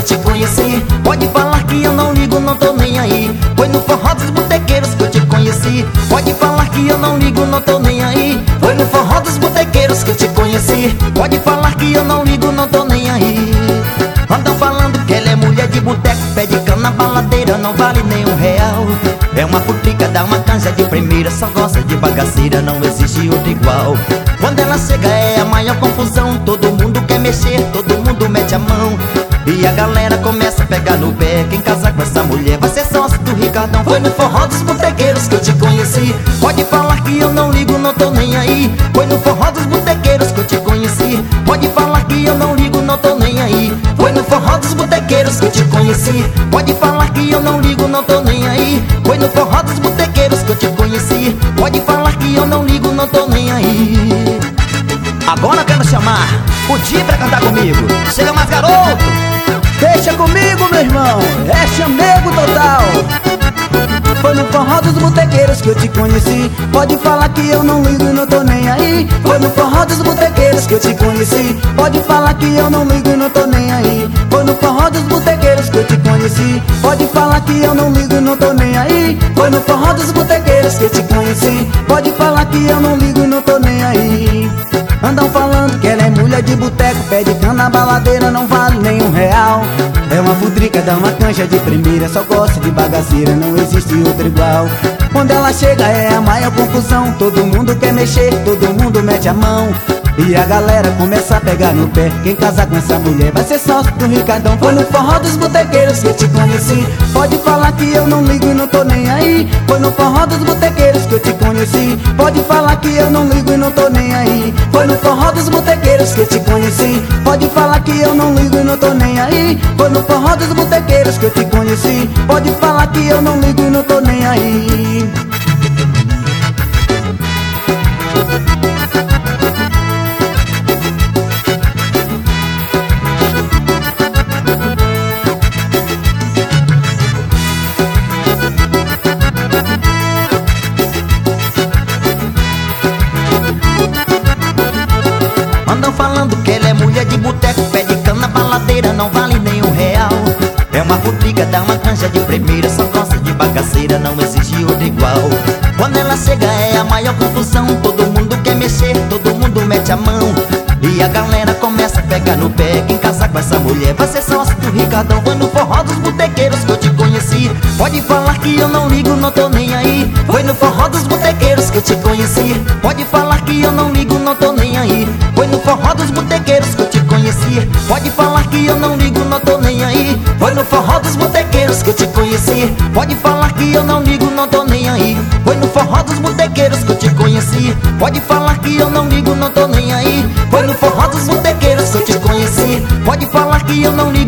eu te conheci. Pode falar que eu não ligo, não tô nem aí. Foi no forró dos botequeiros que eu te conheci. Pode falar que eu não ligo, não tô nem aí. Foi no forró dos botequeiros que eu te conheci. Pode falar que eu não ligo, não tô nem aí. Andam falando que ela é mulher de boteco, pé de cana, baladeira, não vale nem R$1. É uma futrica, dá uma canja de primeira, só gosta de bagaceira, não existe outra igual. Quando ela chega é a maior confusão, todo mundo quer mexer, todo mundo mete a mão. E a galera começa a pegar no pé, quem casar com essa mulher vai ser sócio do Ricardão. Foi no forró dos botequeiros que eu te conheci. Pode falar que eu não ligo, não tô nem aí. Foi no forró dos botequeiros que eu te conheci. Pode falar que eu não ligo, não tô nem aí. Foi no forró dos botequeiros que eu te conheci. Pode falar que eu não ligo, não tô nem aí. Foi no forró dos botequeiros que eu te conheci. Pode falar que eu não ligo, não tô nem aí. Agora eu quero chamar o Di pra cantar comigo. Chega mais, garoto! Deixa comigo, meu irmão, é chamego total. Foi no forró dos botequeiros que eu te conheci. Pode falar que eu não ligo e não tô nem aí. Foi no forró dos botequeiros que eu te conheci. Pode falar que eu não ligo e não tô nem aí. Foi no forró dos botequeiros que eu te conheci. Pode falar que eu não ligo e não tô nem aí. Foi no forró dos botequeiros que eu te conheci. Pode falar que eu não ligo e não tô nem aí. Andam falando que ela é mulher de boteco, pé de cana, baladeira, não vale nem R$1. É uma futrica, dá uma cancha de primeira, só gosta de bagaceira, não existe outra igual. Quando ela chega é a maior confusão, todo mundo quer mexer, todo mundo mete a mão. E a galera começa a pegar no pé, quem casar com essa mulher vai ser sócio do Ricardão. Foi no forró dos botequeiros que eu te conheci. Pode falar que eu não ligo e não tô nem aí. Foi no forró dos botequeiros que eu te conheci. Pode falar que eu não ligo e não tô nem aí. Foi no forró dos botequeiros que eu te conheci. Pode falar que eu não ligo e não tô nem aí. Foi no forró dos botequeiros que eu te conheci. Pode falar que eu não ligo e não tô nem aí. Andam falando que ela é mulher de boteco, pé de cana, baladeira, não vale nem R$1. É uma futrica, dá uma canja de primeira, só gosta de bagaceira, não existe outra igual. Quando ela chega é a maior confusão, todo mundo quer mexer, todo mundo mete a mão. E a galera começa a pegar no pé, quem casar com essa mulher vai ser sócio do Ricardão. Foi no forró dos botequeiros que eu te conheci. Pode falar que eu não ligo, não tô nem aí. Foi no forró dos botequeiros que eu te conheci. Pode falar que eu não ligo, não tô nem aí. Foi no forró dos botequeiros que eu te conheci. Pode falar que eu não ligo, não tô nem aí. Foi no forró dos botequeiros que eu te conheci. Pode falar que eu não ligo, não tô nem aí. Foi no forró dos botequeiros que eu te conheci. Pode falar que eu não ligo, não tô nem aí. Foi no forró dos botequeiros que eu te conheci. Pode falar que eu não ligo.